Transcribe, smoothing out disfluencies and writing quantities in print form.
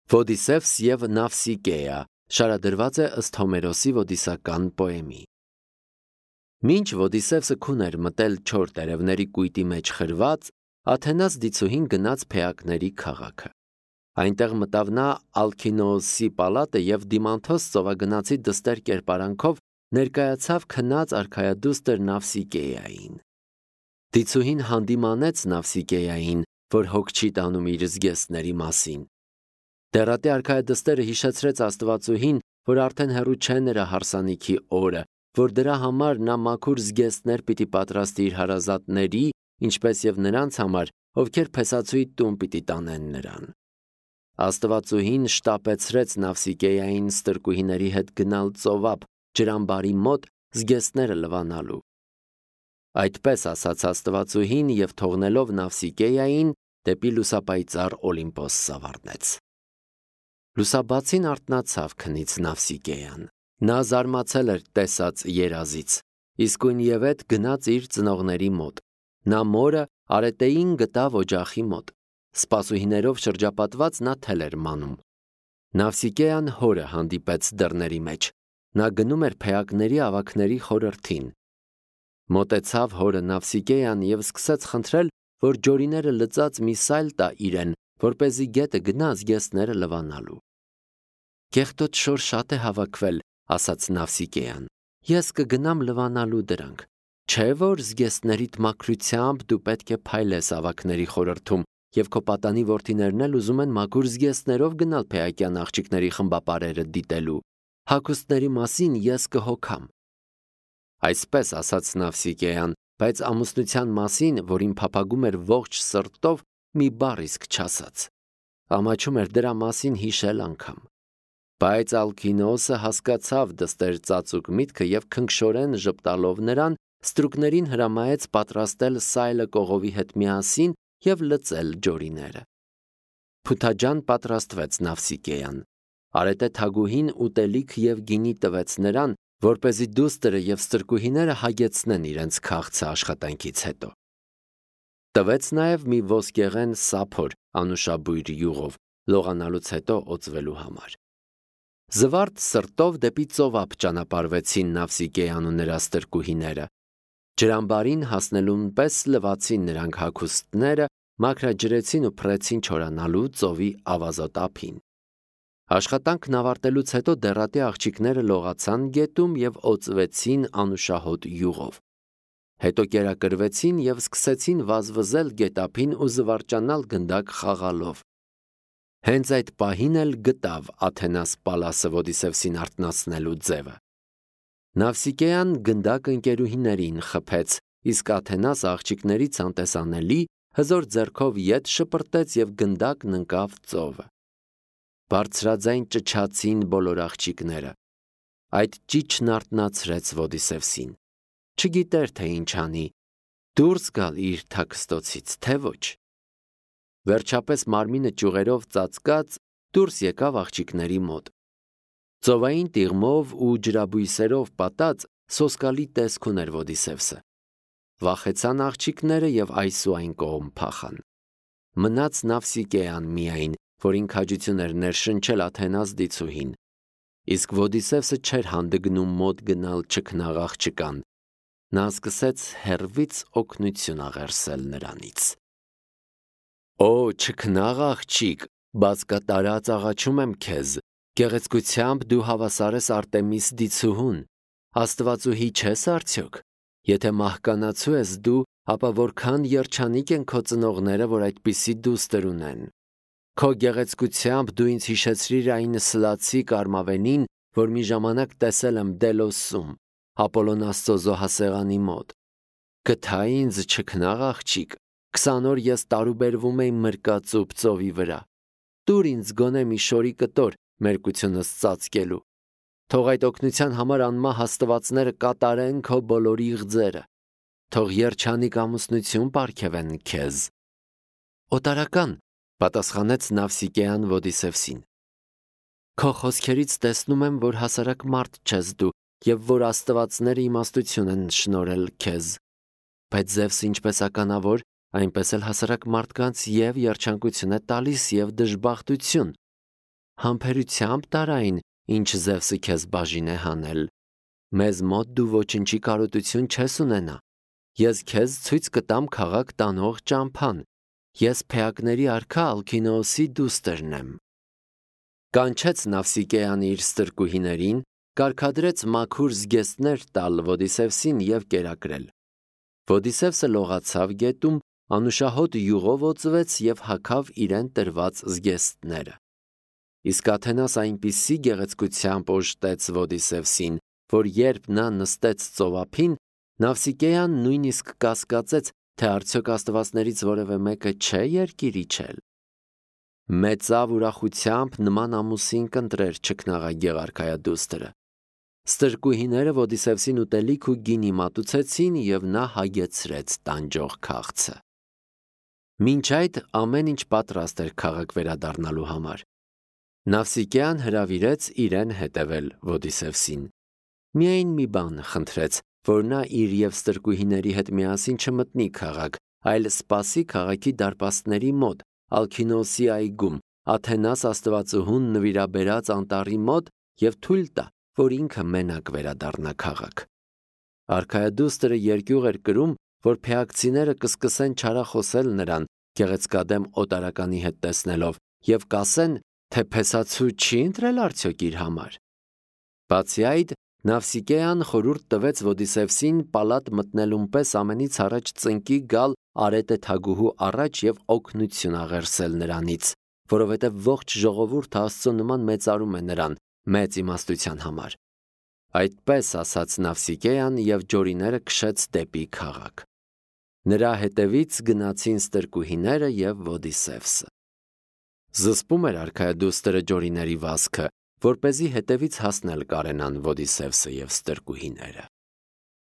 Ոդիսևս և Նավսիկեա շարադրված է ըստ Հոմերոսի ոդիսական պոեմի։ Մինչ Ոդիսևսը քուն էր մտել չոր տերևների կույտի մեջ խրված, Աթենաս դիցուհին գնաց Փեակների քաղաքը։ Այնտեղ մտավ նա Ալքինոոսի պալատը և դիմանթոս ծովագնացի դստեր կերպարանքով ներկայացավ քնած արքայադուստր Նավսիկեային։ Դիցուհին հանդիմանեց Նավսիկեային, որ հոգ չի տանում իր զգեստների մասին։ Դեռատի արքայադստերը հիշեցրեց Աստվածուհին, որ արդեն հեռու չէ նրա հարսանիքի օրը, որ դրա համար նա մաքուր զգեստներ պիտի պատրաստի իր հարազատների, ինչպես և նրանց համար, ովքեր փեսացուի տուն պիտի տանեն նրան։ Աստվածուհին շտապեցրեց Նավսիկեային ստրկուհիների հետ գնալ ծովափ ջրամբարի մոտ զգեստները լվանալու։ Այդպես ասաց Աստվածուհին և թողնելով Նավսիկեային դեպի լուսապայծառ Օլիմպոս սավառնեց։ Լուսաբացին արթնացավ քնից Նավսիկեան։ Նա զարմացել էր տեսած երազից, իսկույնևեթ գնաց իր ծնողների մոտ։ Նա մորը Արետեին գտավ օջախի մոտ։ Սպասուհիներով շրջապատված նա թել էր մանում։ Նավսիկեան հորը հանդիպեց դռների մեջ։ Նա գնում էր Փեակների ավագների խորհրդին։ Մոտեցավ հորը Նավսիկեան և սկսեց խնդրել, որ ջորիները լծած մի սայլ տա իրեն, որպեսզի գետը գնա զգեստները լվանալու։ Կեղտոտ շոր շատ է հավաքվել, ասաց Նավսիկեան։ Ես կգնամ լվանալու դրանք։ Չէ՞ որ զգեստներիդ մաքրությամբ դու պետք է փայլես ավագների խորհրդում, և քո պատանի որդիներն էլ ուզում են մաքուր զգեստներով գնալ Փեակյան աղջիկների խմբապարերը դիտելու։ Հագուստների մասին ես կհոգամ։ Այսպես ասաց Նավսիկեան, բայց ամուսնության մասին, որին փափագում էր ողջ սրտով, մի բառ իսկ չասաց։ Ամաչում էր դրա մասին հիշել անգամ։ Բայց Ալքինոսը հասկացավ դստեր ծածուկ միտքը և քնքշորեն ժպտալով նրան, ստրուկներին հրամայեց պատրաստել սայլը կողովի հետ միասին և լծել ջորիները։ Փութաջան պատրաստվեց Նավսիկեան։ Արետե թագուհին ուտելիք և գինի տվեց նրան, որպեսզի դուստրը և ստրկուհիները հագեցնեն իրենց քաղցը աշխատանքից հետո։ Տվեց նաև մի ոսկեղեն սափոր անուշաբույր յուղով, լողանալուց հետո օծվելու համար։ Զվարթ սրտով դեպի ծովափ ճանապարհվեցին Նավսիկեան ու նրա ստրկուհիները։ Ջրամբարին հասնելուն պես լվացին նրանք հագուստները, մաքրաջրեցին ու փռեցին չորանալու ծովի ավազոտ ափին։ Աշխատանքն ավարտելուց հետո դեռատի աղջիկները լողացան գետում և օծվեցին անուշահոտ յուղով։ Հետո կերակրվեցին և սկսեցին վազվզել գետափին ու զվարճանալ գնդակ խաղալով։ Հենց այդ պահին էլ գտավ Աթենաս Պալասը Ոդիսևսին արթնացնելու ձևը։ Նավսիկեան գնդակ ընկերուհիներին խփեց, իսկ Աթենաս աղջիկներից անտեսանելի հզոր ձեռքով ետ շպրտեց և գնդակն ընկավ ծովը։ Բարձրաձայն ճչացին բոլոր աղջիկները։ Այդ ճիչն արթնացրեց Ոդիսևսին։ Չգիտեր, թե ինչ անի՝ դուրս գալ իր թաքստոցից, թե ոչ։ Վերջապես մարմինը ճյուղերով ծածկած դուրս եկավ աղջիկների մոտ։ Ծովային տիղմով ու ջրաբույսերով պատած սոսկալի տեսք ուներ Ոդիսևսը։ Վախեցան աղջիկները և այս ու այն կողմ փախան։ Մնաց Նավսիկեան միայն, որին քաջություն էր ներշնչել Աթենաս դիցուհին։ Իսկ Ոդիսևսը չէր հանդգնում մոտ գնալ չքնաղ աղջկան։ Նա սկսեց հեռվից օգնություն աղերսել նրանից։ Օ, չքնաղ աղջիկ, բազկատարած աղաչում եմ քեզ, գեղեցկությամբ դու հավասար ես Արտեմիս դիցուհուն, Աստվածուհի չես արդյոք։ Եթե մահկանացու ես դու, ապա որքան երջանիկ են քո ծնողները, որ այդպիսի դուստր ունեն։ Քո գեղեցկությամբ դու ինձ հիշեցրիր այն Սլացի Կարմավենին, որ մի ժամանակ տեսել եմ Դելոսում, Ապոլոն Աստծո զոհասեղանի մոտ։ Գթա ինձ չքնաղ աղջիկ, 20 օր ես տարուբերվում էի մրկածուփ ծովի վրա։ Տուր ինձ գոնե մի շորի կտոր մերկությունս ծածկելու։ Թող այդ օգնության համար անմահ աստվածները կատարեն քո բոլոր իղձերը։ Թող երջանիկ ամուսնություն պարգևեն քեզ։ Օտարական, պատասխանեց Նավսիկեան Ոդիսևսին։ Քո խոսքերից տեսնում եմ, որ հասարակ մարդ չես դու և որ աստվածները իմաստություն են շնորհել քեզ։ Բայց Զևսը ինչպես ականավոր, այնպես էլ հասարակ մարդկանց և երջանկություն է տալիս և դժբախտություն։ համբերությամբ տար այն, ինչ Զևսը քեզ բաժին է հանել։ Մեզ մոտ դու ոչինչի կարոտություն չես ունենա։ Ես քեզ ցույց կտամ քաղաք տանող ճամփան։ Ես փեակների արքա Ալքինոոսի դուստրն եմ։ Կանչեց Նավսիկեան իր ստրկուհիներին, կարգադրեց մաքուր զգեստներ տալ Ոդիսևսին եւ կերակրել։ Ոդիսևսը լողացավ գետում, անուշահոտ յուղով օծվեց եւ հագավ իրեն տրված զգեստները։ Իսկ Աթենաս այնպիսի գեղեցկությամբ օժտեց Ոդիսևսին, որ երբ նա նստեց ծովափին, Նավսիկեան նույնիսկ կասկածեց, թե արդյոք աստվածներից որևէ մեկը չէ երկիր իջել։ Մեծավ ուրախությամբ նման ամուսին կընտրեր չքնաղագեղ արքայադուստրը։ Ստրկուհիները Ոդիսևսին ուտելիք ու գինի մատուցեցին եւ նա հագեցրեց տանջող քաղցը։ Մինչ այդ ամեն ինչ պատրաստ էր քաղաք վերադառնալու համար։ Նավսիկեան հրավիրեց իրեն հետևել Ոդիսևսին։ Միայն մի բան խնդրեց, որ նա իր եւ ստրկուհիների հետ միասին չմտնի քաղաք, այլ սպասի քաղաքի դարպասների մոտ, Ալքինոսի այգում, Աթենաս աստվածուհուն նվիրաբերած անտառի մոտ եւ թույլ տա, որ ինքը մենակ վերադառնա քաղաք։ Արքայադուստրը երկյուղ էր կրում, որ փեակցիները կսկսեն չարախոսել նրան, գեղեցկադեմ օտարականի հետ տեսնելով, եւ կասեն, թե փեսացու չի ընտրել արդյոք իր համար։ Բացի այդ, Նավսիկեան խորհուրդ տվեց Ոդիսևսին պալատ մտնելուն պես ամենից առաջ ծնկի գալ արետե թագուհու առաջ եւ օգնություն աղերսել նրանից, որովհետեւ ողջ ժողովուրդը Աստծո նման մեծարում է նրան մեծ իմաստության համար։ Այդպես ասաց Նավսիկեան եւ ջորիները քշեց դեպի քաղաք։ Նրա հետևից գնացին ստրկուհիները եւ Ոդիսևսը։ Զսպում էր արքայադուստրը ջորիների վազքը, որպեսզի հետևից հասնել կարենան Ոդիսևսը եւ ստրկուհիները։